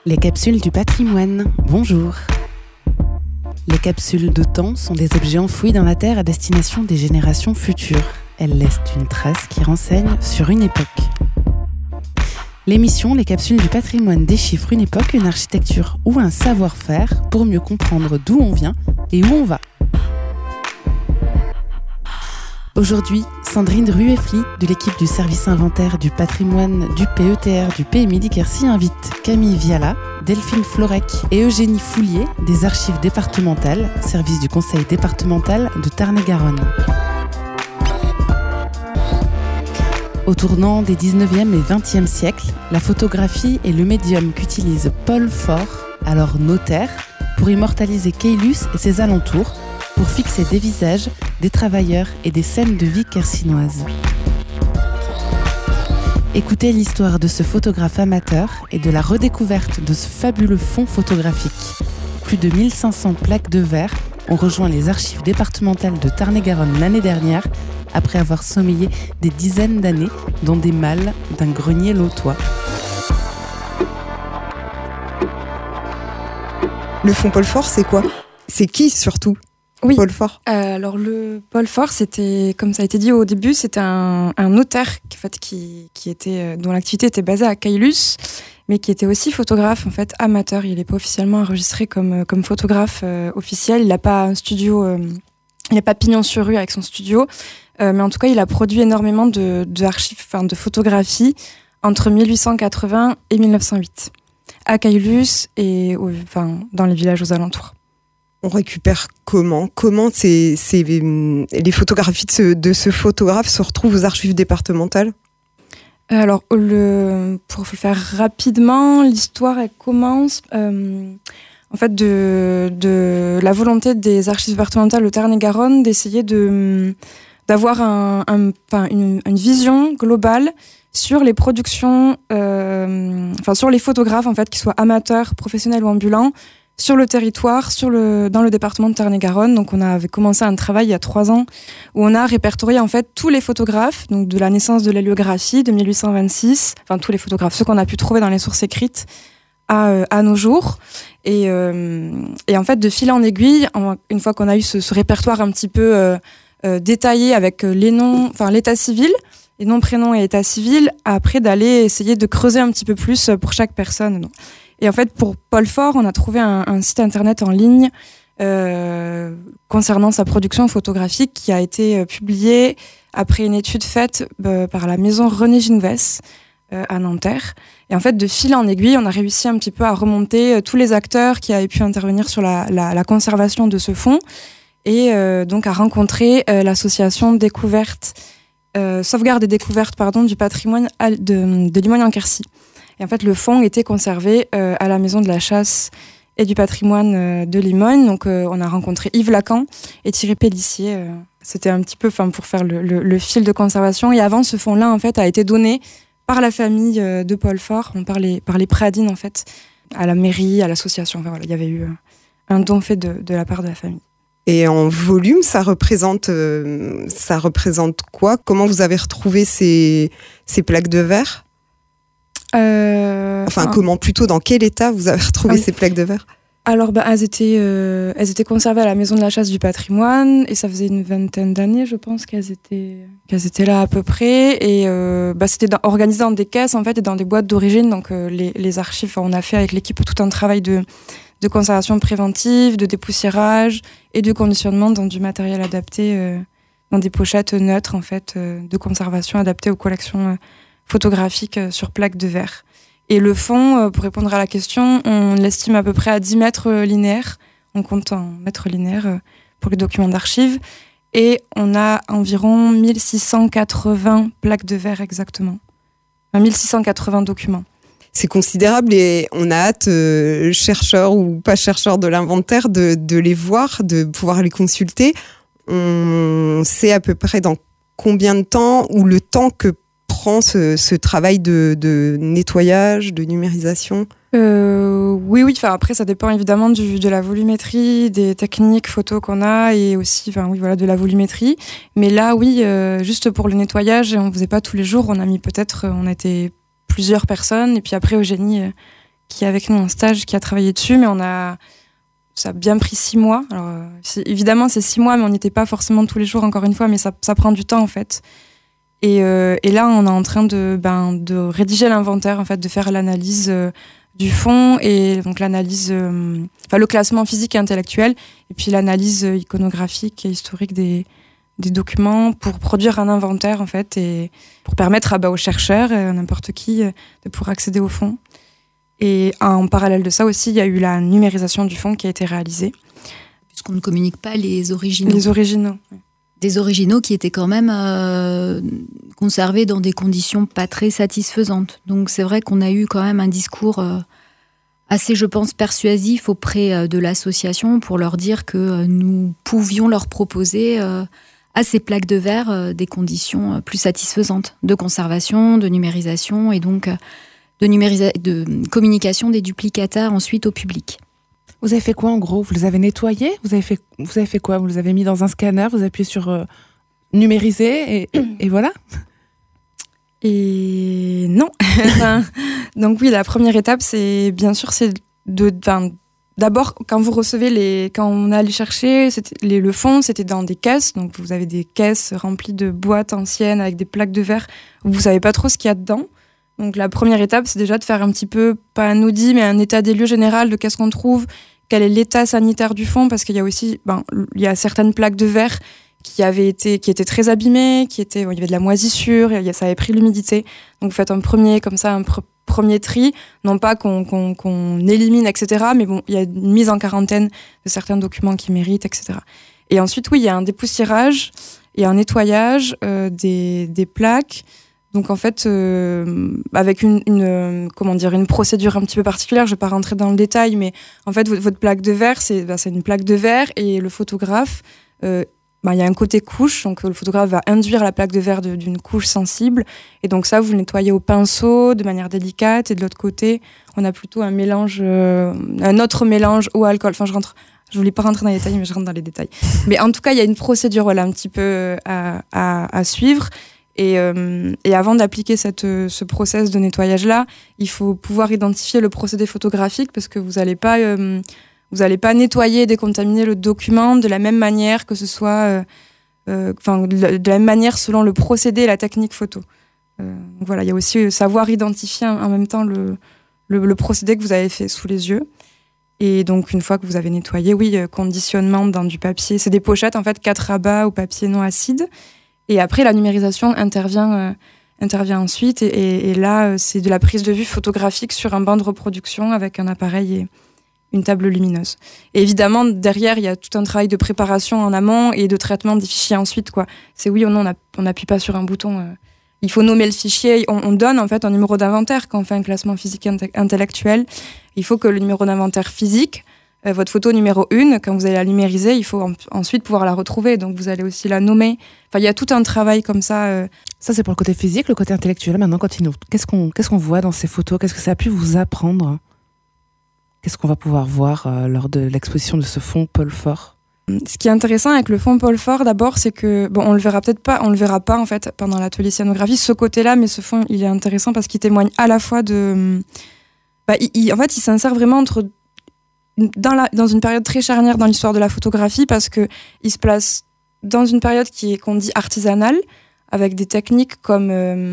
Les capsules du patrimoine, bonjour. Les capsules de temps sont des objets enfouis dans la Terre à destination des générations futures. Elles laissent une trace qui renseigne sur une époque. L'émission Les capsules du patrimoine déchiffre une époque, une architecture ou un savoir-faire pour mieux comprendre d'où on vient et où on va. Aujourd'hui, Sandrine Rueffli de l'équipe du service inventaire du patrimoine du PETR du PMI d'Quercy invite Camille Viala, Delphine Florec et Eugénie Foulier des archives départementales, service du conseil départemental de Tarn-et-Garonne. Au tournant des 19e et 20e siècles, la photographie est le médium qu'utilise Paul Fort, alors notaire, pour immortaliser Caylus et ses alentours, pour fixer des visages, des travailleurs et des scènes de vie quercinoises. Écoutez l'histoire de ce photographe amateur et de la redécouverte de ce fabuleux fonds photographique. Plus de 1500 plaques de verre ont rejoint les archives départementales de Tarn-et-Garonne l'année dernière, après avoir sommeillé des dizaines d'années dans des malles d'un grenier lotois. Le fonds Paul Fort, c'est quoi ? C'est qui surtout ? Oui. Paul Fort. Alors le Paul Fort, c'était, comme ça a été dit au début, c'était un notaire qui était, dont l'activité était basée à Caylus, mais qui était aussi photographe en fait amateur. Il n'est pas officiellement enregistré comme photographe officiel. Il n'a pas un studio, il n'a pas pignon sur rue avec son studio, mais en tout cas il a produit énormément d'archives, de photographies entre 1880 et 1908 à Caylus et dans les villages aux alentours. On récupère comment les photographies de ce photographe se retrouvent aux archives départementales ? Alors, pour le faire rapidement, l'histoire elle commence en fait de la volonté des archives départementales de Tarn-et-Garonne d'essayer d'avoir une vision globale sur les productions, sur les photographes en fait, qu'ils soient amateurs, professionnels ou ambulants, sur le territoire, dans le département de Tarn-et-Garonne. Donc on avait commencé un travail il y a 3 ans où on a répertorié en fait tous les photographes, donc de la naissance de l'héliographie de 1826, tous les photographes, ceux qu'on a pu trouver dans les sources écrites à nos jours. Et en fait, de fil en aiguille, une fois qu'on a eu ce répertoire un petit peu détaillé avec les noms, l'état civil, les noms, prénoms et état civil, après d'aller essayer de creuser un petit peu plus pour chaque personne. Et en fait, pour Paul Fort, on a trouvé un site internet en ligne concernant sa production photographique qui a été publié après une étude faite par la maison René Ginvès à Nanterre. Et en fait, de fil en aiguille, on a réussi un petit peu à remonter tous les acteurs qui avaient pu intervenir sur la conservation de ce fonds et donc à rencontrer l'association Sauvegarde et Découverte du patrimoine de Limogne-en-Quercy. Et en fait, le fonds était conservé à la Maison de la Chasse et du Patrimoine de Limogne. Donc, on a rencontré Yves Lacan et Thierry Pellissier. C'était un petit peu pour faire le fil de conservation. Et avant, ce fonds-là, en fait, a été donné par la famille de Paul Fort, par les Pradines, en fait, à la mairie, à l'association. Il y avait eu un don fait de la part de la famille. Et en volume, ça représente quoi ? Comment vous avez retrouvé ces plaques de verre ? Comment plutôt, dans quel état vous avez retrouvé ces plaques de verre ? Alors, elles étaient conservées à la Maison de la Chasse du Patrimoine et ça faisait une 20aine d'années, je pense, qu'elles étaient là à peu près. Et c'était organisé dans des caisses en fait et dans des boîtes d'origine. Donc les archives, on a fait avec l'équipe tout un travail de conservation préventive, de dépoussiérage et de conditionnement dans du matériel adapté, dans des pochettes neutres en fait, de conservation adaptées aux collections photographiques sur plaques de verre. Et le fonds, pour répondre à la question, on l'estime à peu près à 10 mètres linéaires. On compte en mètres linéaires pour les documents d'archives. Et on a environ 1680 plaques de verre exactement. 1680 documents. C'est considérable et on a hâte, chercheurs ou pas chercheurs de l'inventaire, de les voir, de pouvoir les consulter. On sait à peu près dans combien de temps ou le temps que prend ce travail de nettoyage, de numérisation ? Oui. Après, ça dépend évidemment de la volumétrie, des techniques photos qu'on a et aussi, de la volumétrie. Mais là, oui, juste pour le nettoyage, on ne faisait pas tous les jours. On a été plusieurs personnes et puis après Eugénie qui est avec nous en stage qui a travaillé dessus, mais ça a bien pris 6 mois. Alors, évidemment, c'est 6 mois, mais on n'y était pas forcément tous les jours, encore une fois, mais ça prend du temps, en fait. Et là, on est en train de rédiger l'inventaire, en fait, de faire l'analyse du fond, et donc l'analyse, le classement physique et intellectuel, et puis l'analyse iconographique et historique des documents pour produire un inventaire, en fait, et pour permettre aux chercheurs, à n'importe qui, de pouvoir accéder au fond. Et en parallèle de ça aussi, il y a eu la numérisation du fond qui a été réalisée. Puisqu'on ne communique pas les originaux. Les originaux. Des originaux qui étaient quand même conservés dans des conditions pas très satisfaisantes. Donc c'est vrai qu'on a eu quand même un discours assez, je pense, persuasif auprès de l'association pour leur dire que nous pouvions leur proposer à ces plaques de verre des conditions plus satisfaisantes de conservation, de numérisation et donc de communication des duplicata ensuite au public. Vous avez fait quoi en gros ? Vous les avez nettoyés ? Vous avez fait quoi ? Vous les avez mis dans un scanner ? Vous appuyez sur numériser et voilà ? Et non. Donc oui, la première étape, c'est d'abord quand vous recevez quand on allait chercher le fond, c'était dans des caisses. Donc vous avez des caisses remplies de boîtes anciennes avec des plaques de verre. Vous savez pas trop ce qu'il y a dedans. Donc la première étape, c'est déjà de faire un petit peu, pas un audit, mais un état des lieux général de qu'est-ce qu'on trouve, quel est l'état sanitaire du fond, parce qu'il y a aussi, il y a certaines plaques de verre qui étaient très abîmées, il y avait de la moisissure, ça avait pris l'humidité. Donc vous faites un premier tri, non pas qu'on élimine, etc., mais bon, il y a une mise en quarantaine de certains documents qui méritent, etc. Et ensuite, oui, il y a un dépoussiérage et un nettoyage des plaques. Donc en fait, avec une procédure un petit peu particulière, je ne vais pas rentrer dans le détail, mais en fait, votre plaque de verre, c'est une plaque de verre et le photographe, il y a un côté couche, donc le photographe va induire la plaque de verre d'une couche sensible, et donc ça, vous le nettoyez au pinceau de manière délicate, et de l'autre côté, on a plutôt un autre mélange eau, alcool. Enfin, je voulais pas rentrer dans les détails, mais je rentre dans les détails. Mais en tout cas, il y a une procédure un petit peu à suivre. Et avant d'appliquer ce process de nettoyage-là, il faut pouvoir identifier le procédé photographique parce que vous n'allez pas nettoyer et décontaminer le document de la même manière que ce soit, de la même manière selon le procédé et la technique photo. Donc voilà, il y a aussi savoir identifier en même temps le procédé que vous avez fait sous les yeux. Et donc une fois que vous avez nettoyé, conditionnement dans du papier. C'est des pochettes en fait 4 rabats au papier non acide. Et après, la numérisation intervient ensuite. Et là, c'est de la prise de vue photographique sur un banc de reproduction avec un appareil et une table lumineuse. Et évidemment, derrière, il y a tout un travail de préparation en amont et de traitement des fichiers ensuite, quoi. C'est oui ou non, on n'appuie pas sur un bouton. Il faut nommer le fichier. On donne en fait un numéro d'inventaire quand on fait un classement physique intellectuel. Il faut que le numéro d'inventaire physique, votre photo numéro 1, quand vous allez la numériser, il faut ensuite pouvoir la retrouver. Donc, vous allez aussi la nommer. Enfin, il y a tout un travail comme ça. Ça, c'est pour le côté physique. Le côté intellectuel, maintenant, continuons. Qu'est-ce qu'on voit dans ces photos ? Qu'est-ce que ça a pu vous apprendre ? Qu'est-ce qu'on va pouvoir voir lors de l'exposition de ce fond Paul Fort ? Ce qui est intéressant avec le fond Paul Fort, d'abord, c'est que, on le verra pas, en fait, pendant l'atelier scénographie, ce côté-là, mais ce fond, il est intéressant parce qu'il témoigne à la fois de... en fait, il s'insère vraiment dans une période très charnière dans l'histoire de la photographie parce que il se place dans une période qu'on dit artisanale avec des techniques comme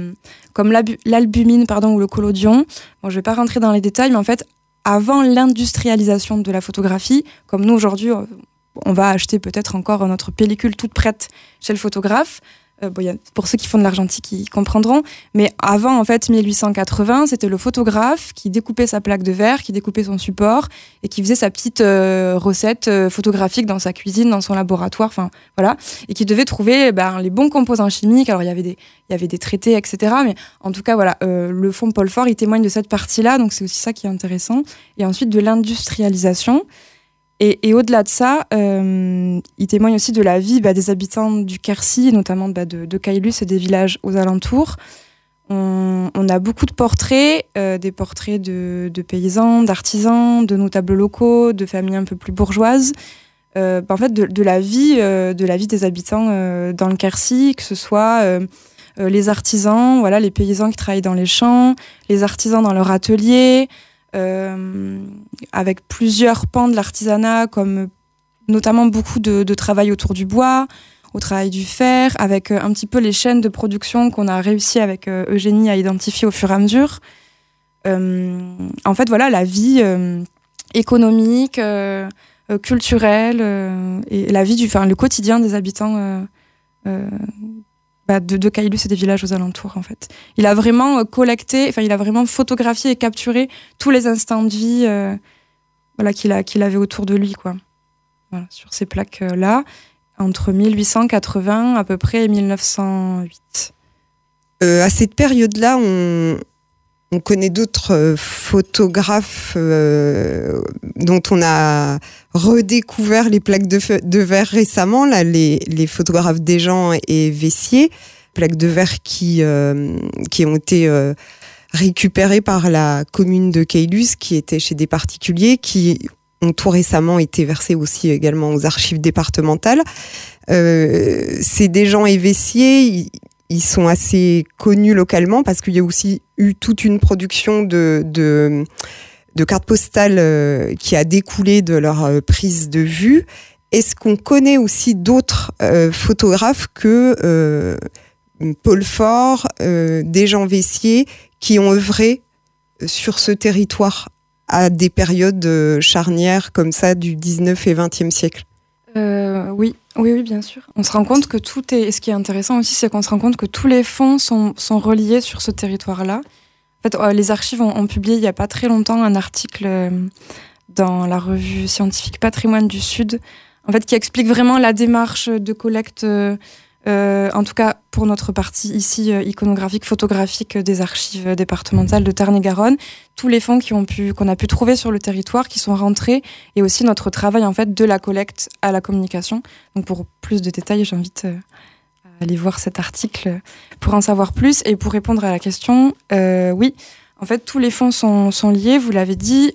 l'albumine ou le collodion. Bon, je vais pas rentrer dans les détails, mais en fait, avant l'industrialisation de la photographie, comme nous aujourd'hui, on va acheter peut-être encore notre pellicule toute prête chez le photographe. Pour ceux qui font de l'argentique, ils comprendront. Mais avant, en fait, 1880, c'était le photographe qui découpait sa plaque de verre, qui découpait son support et qui faisait sa petite recette photographique dans sa cuisine, dans son laboratoire, enfin voilà, et qui devait trouver les bons composants chimiques. Alors il y avait des traités, etc. Mais en tout cas, voilà, le fond Paul Fort, il témoigne de cette partie-là, donc c'est aussi ça qui est intéressant. Et ensuite de l'industrialisation. Et au-delà de ça, il témoigne aussi de la vie des habitants du Quercy, notamment de Caylus et des villages aux alentours. On a beaucoup de portraits, des portraits de paysans, d'artisans, de notables locaux, de familles un peu plus bourgeoises. En fait, de la vie des habitants dans le Quercy, que ce soit les artisans, voilà, les paysans qui travaillent dans les champs, les artisans dans leur atelier, avec plusieurs pans de l'artisanat, comme notamment beaucoup de travail autour du bois, au travail du fer, avec un petit peu les chaînes de production qu'on a réussi avec Eugénie à identifier au fur et à mesure. En fait, voilà, la vie économique, culturelle et la vie le quotidien des habitants de Caylus et des villages aux alentours, en fait. Il a vraiment il a vraiment photographié et capturé tous les instants de vie qu'il avait autour de lui, quoi. Voilà, sur ces plaques-là, entre 1880 à peu près et 1908. À cette période-là, on connaît d'autres photographes dont on a redécouvert les plaques de verre récemment, là, les photographes Desjean et Vessier, plaques de verre qui ont été récupérées par la commune de Caylus, qui étaient chez des particuliers, qui ont tout récemment été versées aussi également aux archives départementales. Ces Desjean et Vessier, ils sont assez connus localement parce qu'il y a aussi eu toute une production de cartes postales qui a découlé de leur prise de vue. Est-ce qu'on connaît aussi d'autres photographes que Paul Faure, Desjean Vessier, qui ont œuvré sur ce territoire à des périodes charnières comme ça du 19 et 20e siècle? Oui, bien sûr. On se rend compte que tout est... Et ce qui est intéressant aussi, c'est qu'on se rend compte que tous les fonds sont reliés sur ce territoire-là. En fait, les archives ont publié il n'y a pas très longtemps un article dans la revue scientifique Patrimoine du Sud, en fait, qui explique vraiment la démarche de collecte, en tout cas pour notre partie ici, iconographique, photographique des archives départementales de Tarn-et-Garonne. Tous les fonds qu'on a pu trouver sur le territoire, qui sont rentrés, et aussi notre travail en fait de la collecte à la communication. Donc pour plus de détails, j'invite à aller voir cet article pour en savoir plus. Et pour répondre à la question, oui, en fait tous les fonds sont liés, vous l'avez dit.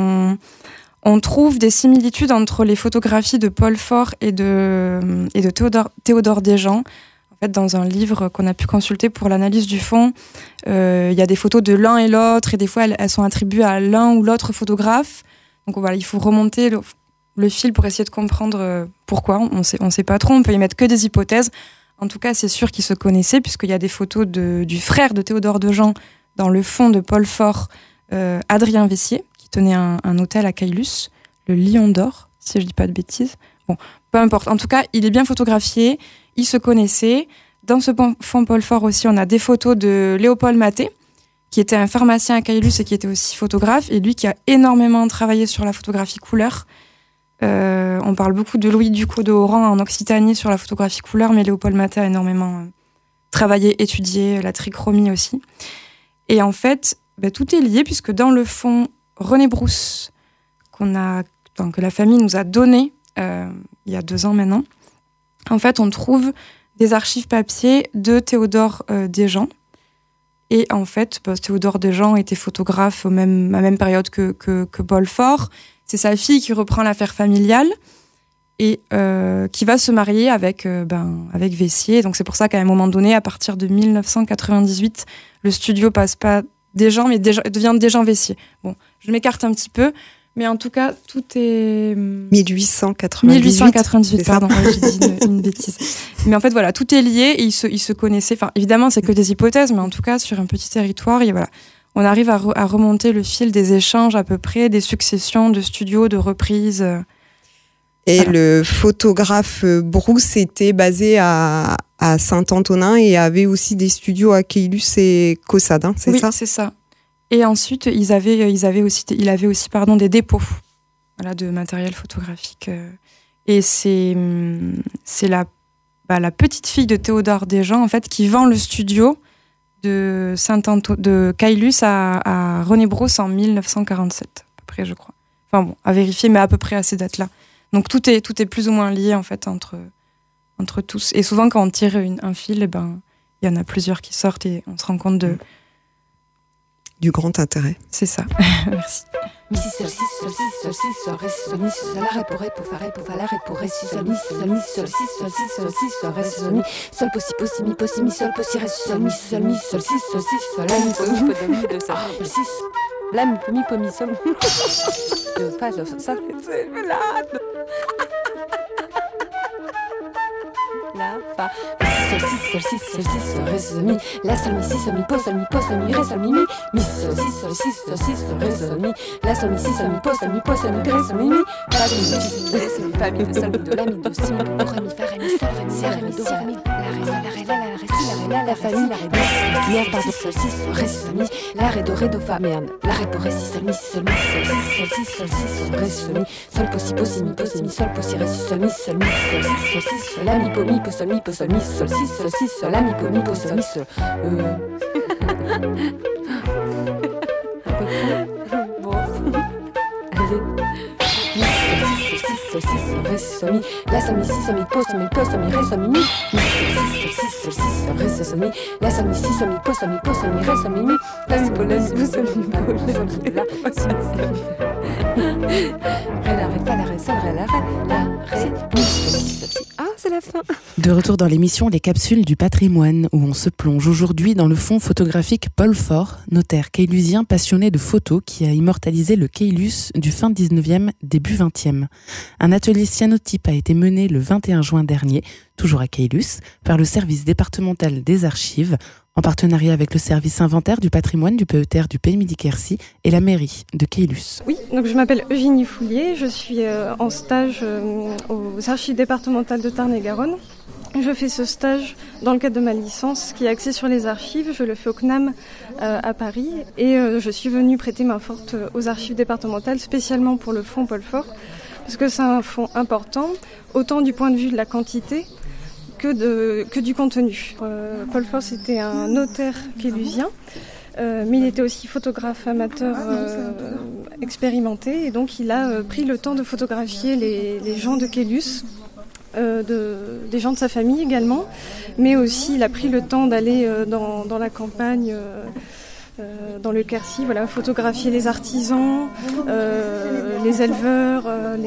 On trouve des similitudes entre les photographies de Paul Faure et de Théodore Desjean. En fait, dans un livre qu'on a pu consulter pour l'analyse du fond, il y a des photos de l'un et l'autre, et des fois elles sont attribuées à l'un ou l'autre photographe. Donc voilà, il faut remonter le fil pour essayer de comprendre pourquoi. On sait pas trop, on peut y mettre que des hypothèses. En tout cas, c'est sûr qu'ils se connaissaient, puisqu'il y a des photos du frère de Théodore Desjean dans le fond de Paul Faure, Adrien Vessier, tenait un hôtel à Caylus, le Lion d'Or, si je dis pas de bêtises. Bon, peu importe. En tout cas, il est bien photographié, ils se connaissaient. Dans ce fond Paul Faure aussi, on a des photos de Léopold Maté, qui était un pharmacien à Caylus et qui était aussi photographe, et lui qui a énormément travaillé sur la photographie couleur. On parle beaucoup de Louis Ducos de Oran en Occitanie sur la photographie couleur, mais Léopold Maté a énormément travaillé, étudié la trichromie aussi. Et en fait, tout est lié, puisque dans le fond René Brousse, que la famille nous a donné il y a 2 ans maintenant, en fait, on trouve des archives papier de Théodore Desjean. Et en fait, Théodore Desjean était photographe à la même période que Paul Faure. C'est sa fille qui reprend l'affaire familiale et qui va se marier avec Vessier. Donc c'est pour ça qu'à un moment donné, à partir de 1998, le studio passe pas Desjean, mais devient Desjean Vessier. Bon, je m'écarte un petit peu, mais en tout cas, tout est... 1898, pardon, j'ai dit une bêtise. Mais en fait, voilà, tout est lié et ils se connaissaient. Enfin, évidemment, c'est que des hypothèses, mais en tout cas, sur un petit territoire, et voilà, on arrive à remonter le fil des échanges à peu près, des successions de studios, de reprises. Et voilà. Le photographe Brousse était basé à Saint-Antonin et avait aussi des studios à Caylus et Caussade, hein, c'est ça? Oui, c'est ça. Et ensuite, il avait aussi des dépôts, voilà, de matériel photographique. Et c'est la petite fille de Théodore Desjean, en fait, qui vend le studio de Caylus à René Brousse en 1947, à peu près, je crois. Enfin bon, à vérifier, mais à peu près à ces dates-là. Donc tout est plus ou moins lié, en fait, entre tous. Et souvent, quand on tire un fil, il y en a plusieurs qui sortent et on se rend compte du grand intérêt. C'est ça. Merci. Mi si sol si sol si sol si sol ré si sol mi si sol la ré pour fa la ré pour ré si sol mi si sol mi sol si sol si sol si sol ré si sol mi sol mi sol ré si sol mi sol mi sol si sol si sol la mi sol mi do mi do ça si La mi pomi pomi sol. De fa sol sol. La fa sol si sol si sol si sol ré sol mi la sol mi si sol mi po sol mi ré sol mi mi sol si sol si sol si sol ré sol mi la sol mi si sol mi po sol mi ré sol mi fa mi si ré sol mi fa mi do sol mi do la mi do si mi do ré mi fa ré mi sol ré mi si ré mi do ré mi la ré sol la ré la ré si la ré la fa mi la ré mi merde pardon sol si sol ré sol mi la ré do fa merde la ré pour ré si sol mi sol mi sol si sol ré sol mi sol po si mi sol po si ré si sol mi sol si sol la mi po sol mi sol si sol la mi po sol mi sol bon allez sol si sol ré sol mi la sol mi si sol mi po sol mi ré sol mi sol si sol ré sol mi la sol mi si sol mi po sol mi ré sol mi la mi po sol mi ré la ré fa la ré sol ré la ré mi sol si. Ah, c'est la fin. De retour dans l'émission Les Capsules du patrimoine, où on se plonge aujourd'hui dans le fonds photographique Paul Faure, notaire keilusien passionné de photos qui a immortalisé le Keilus du fin 19e, début 20e. Un atelier cyanotype a été mené le 21 juin dernier, toujours à Keilus, par le service départemental des archives, en partenariat avec le service inventaire du patrimoine du PETR du Pays Midi-Quercy et la mairie de Keilus. Oui, donc je m'appelle Eugénie Foulier, je suis en stage aux archives départementales de Tarn-et-Garonne. Je fais ce stage dans le cadre de ma licence qui est axée sur les archives. Je le fais au CNAM à Paris et je suis venue prêter main forte aux archives départementales spécialement pour le fonds Paul Faure parce que c'est un fonds important, autant du point de vue de la quantité que du contenu. Paul Faure, c'était un notaire keilusien, mais il était aussi photographe amateur expérimenté, et donc il a pris le temps de photographier les gens de Keilus, des gens de sa famille également, mais aussi il a pris le temps d'aller dans la campagne, dans le Quercy, voilà, photographier les artisans, les éleveurs,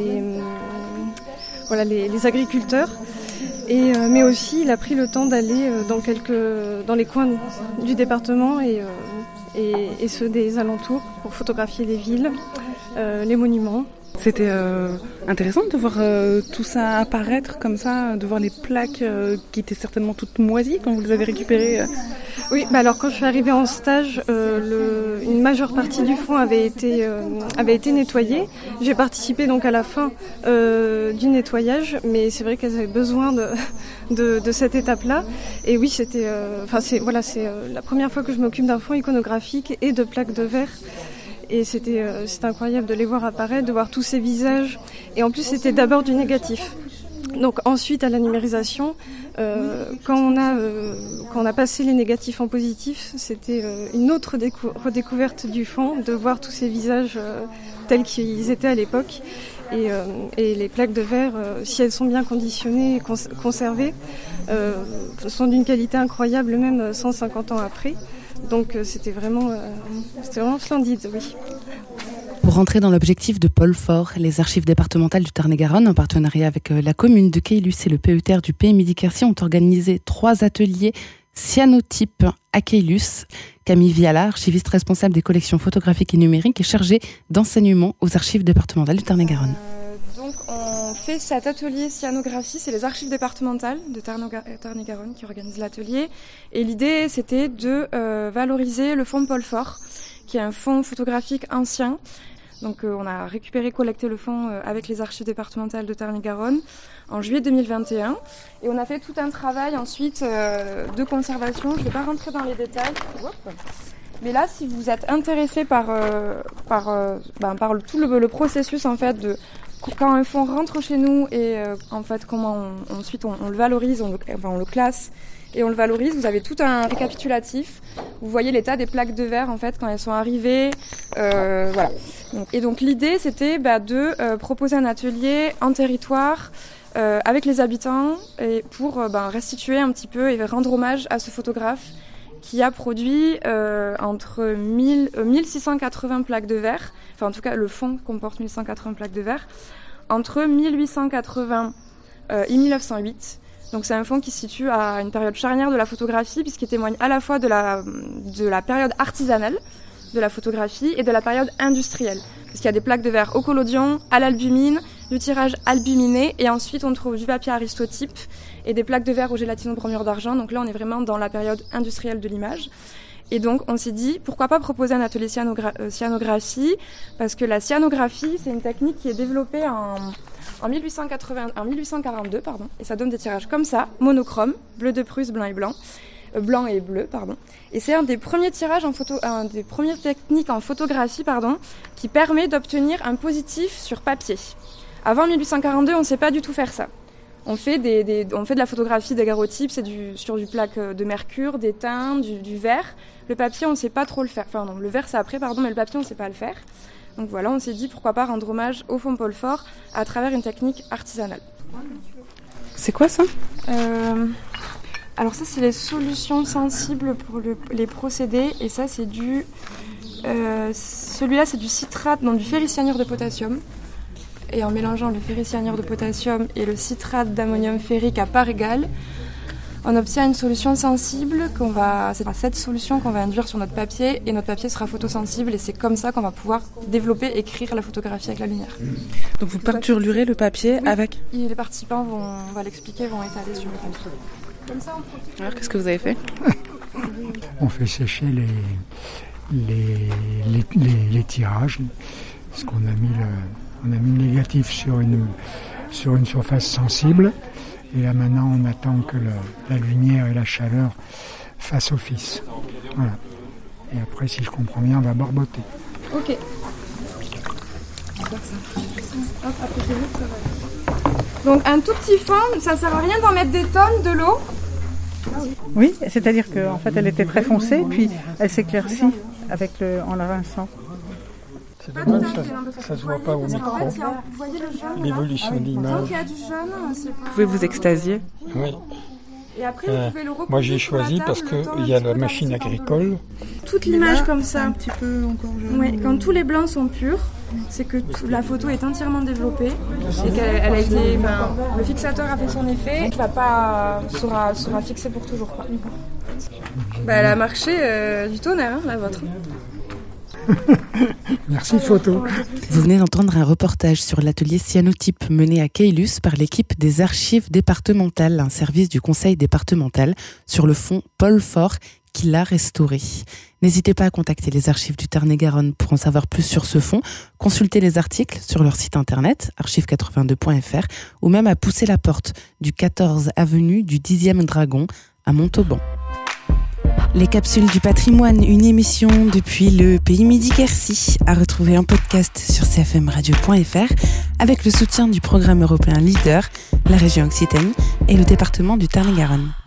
les agriculteurs. Mais aussi, il a pris le temps d'aller dans les coins du département et ceux des alentours pour photographier les villes, les monuments. C'était intéressant de voir tout ça apparaître comme ça, de voir les plaques qui étaient certainement toutes moisies quand vous les avez récupérées. Oui, alors quand je suis arrivée en stage, une majeure partie du fonds avait été nettoyée. J'ai participé donc à la fin du nettoyage, mais c'est vrai qu'elles avaient besoin de cette étape-là. Et oui, c'est la première fois que je m'occupe d'un fonds iconographique et de plaques de verre. Et c'était incroyable de les voir apparaître, de voir tous ces visages. Et en plus, c'était d'abord du négatif. Donc ensuite, à la numérisation, quand on a passé les négatifs en positif, c'était une autre redécouverte du fond, de voir tous ces visages tels qu'ils étaient à l'époque. Et les plaques de verre, si elles sont bien conditionnées et conservées, sont d'une qualité incroyable, même 150 ans après. Donc c'était vraiment splendide, oui. Pour rentrer dans l'objectif de Paul Faure, les archives départementales du Tarn-et-Garonne, en partenariat avec la commune de Keilus et le PETR du Pays Midi-Quercy, ont organisé 3 ateliers cyanotypes à Keilus. Camille Viala, archiviste responsable des collections photographiques et numériques, est chargée d'enseignement aux archives départementales du Tarn-et-Garonne. Donc on fait cet atelier cyanographie, c'est les archives départementales de Tarn-et-Garonne qui organisent l'atelier. Et l'idée, c'était de valoriser le fonds Paul Faure, qui est un fonds photographique ancien. Donc on a collecté le fonds avec les archives départementales de Tarn-et-Garonne en juillet 2021. Et on a fait tout un travail ensuite de conservation. Je ne vais pas rentrer dans les détails. Mais là, si vous êtes intéressé par tout le processus en fait de quand un fonds rentre chez nous et en fait comment ensuite on le valorise, on le classe et on le valorise, vous avez tout un récapitulatif. Vous voyez l'état des plaques de verre en fait quand elles sont arrivées, voilà. Et donc l'idée c'était de proposer un atelier en territoire avec les habitants et pour restituer un petit peu et rendre hommage à ce photographe qui a produit entre 1680 plaques de verre, enfin en tout cas le fonds comporte 1180 plaques de verre, entre 1880 et 1908. Donc c'est un fonds qui se situe à une période charnière de la photographie puisqu'il témoigne à la fois de la période artisanale, de la photographie et de la période industrielle. Parce qu'il y a des plaques de verre au collodion, à l'albumine, du tirage albuminé, et ensuite on trouve du papier aristotype et des plaques de verre au gélatinobromure d'argent. Donc là, on est vraiment dans la période industrielle de l'image. Et donc, on s'est dit, pourquoi pas proposer un atelier cyanographie, parce que la cyanographie, c'est une technique qui est développée en 1842, et ça donne des tirages comme ça, monochrome, bleu de Prusse, blanc et bleu, Et c'est un des premiers tirages un des premières techniques en photographie, qui permet d'obtenir un positif sur papier. Avant 1842, on ne sait pas du tout faire ça. On fait de la photographie daguerréotype, c'est sur du plaque de mercure, d'étain, du verre. Le papier, on ne sait pas trop le faire. Enfin non, le verre c'est après, mais le papier, on ne sait pas le faire. Donc voilà, on s'est dit pourquoi pas rendre hommage au fond Paul Fort à travers une technique artisanale. C'est quoi ça ? Alors ça, c'est les solutions sensibles pour les procédés. Et ça, c'est celui-là, c'est du citrate, du ferricyanure de potassium. Et en mélangeant le ferricyanure de potassium et le citrate d'ammonium ferrique à part égale, on obtient une solution sensible c'est cette solution qu'on va induire sur notre papier et notre papier sera photosensible et c'est comme ça qu'on va pouvoir développer, écrire la photographie avec la lumière. Donc vous peinturlurez le papier avec ? Et les participants on va l'expliquer, vont étaler sur le papier. Comme ça, Alors qu'est-ce que vous avez fait ? On fait sécher les tirages, parce qu'on a mis le négatif sur une surface sensible. Et là maintenant, on attend que la lumière et la chaleur fassent office. Voilà. Et après, si je comprends bien, on va barboter. Ok. Donc un tout petit fond, ça ne sert à rien d'en mettre des tonnes de l'eau. Oui, c'est-à-dire qu'en fait, elle était très foncée, puis elle s'éclaircit en la rinçant. C'est dommage, ça se voit pas au micro. L'évolution de l'image. Vous pouvez vous extasier ? Oui. Et après, vous pouvez le recouvrir. Moi, j'ai choisi parce qu'il y a la machine agricole. Toute l'image comme ça. Un petit peu encore jaune. Oui, quand tous les blancs sont purs, c'est que la photo est entièrement développée et qu'elle a été. Le fixateur a fait son effet. Il sera fixé pour toujours. Quoi. Elle a marché du tonnerre, la vôtre. Merci photo. Vous venez d'entendre un reportage sur l'atelier cyanotype mené à Caylus par l'équipe des archives départementales, un service du conseil départemental, sur le fond Paul Fort qui l'a restauré. N'hésitez pas à contacter les archives du Tarn-et-Garonne pour en savoir plus sur ce fond, consulter les articles sur leur site internet archive82.fr ou même à pousser la porte du 14 avenue du 10e Dragon à Montauban. Les capsules du patrimoine, une émission depuis le pays Midi-Quercy, à retrouver en podcast sur cfmradio.fr avec le soutien du programme européen LEADER, la région Occitanie et le département du Tarn-et-Garonne.